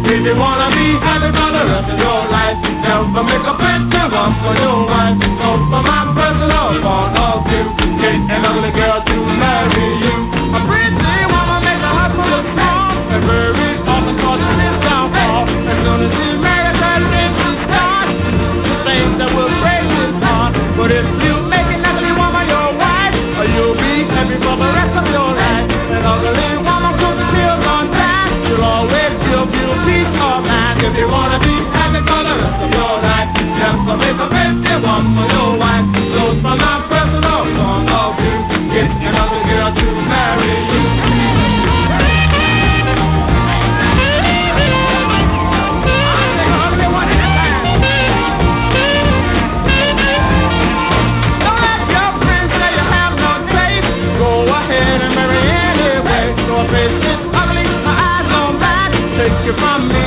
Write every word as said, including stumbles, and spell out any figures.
If you wanna be happy for the rest of your life, never make a pretty one for your wife. So for my personal point of view, get an ugly girl to marry you. A pretty woman make a husband look strong, and very often causes his downfall. As soon as he's married, that lives to start the things that will break his heart. But if you make an ugly woman your wife, you'll be happy for the rest of your life. An ugly woman cooks meals on time, you'll always feel feel peace of mind. If you wanna be happy for the rest of your life, never make a pretty one for your wife. So from my personal point of view, get another girl to marry you. Take you from me.